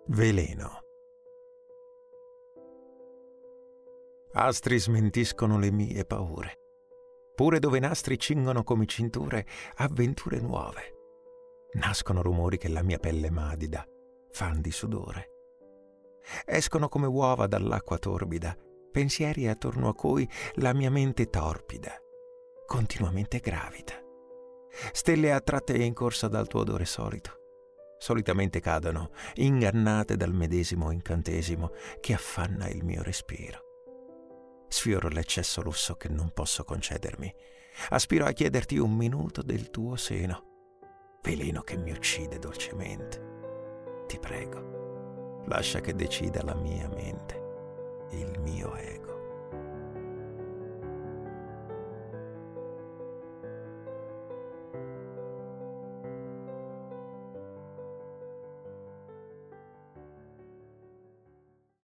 Veleno. Astri smentiscono le mie paure. Pure dove nastri cingono come cinture avventure nuove. Nascono rumori che la mia pelle madida fan di sudore. Escono come uova dall'acqua torbida, pensieri attorno a cui la mia mente torpida, continuamente gravita. Stelle attratte e in corsa dal tuo odore solito. Solitamente cadono, ingannate dal medesimo incantesimo che affanna il mio respiro. Sfioro l'eccesso lusso che non posso concedermi. Aspiro a chiederti un minuto del tuo seno. Veleno che mi uccide dolcemente. Ti prego, lascia che decida la mia mente, il mio ego.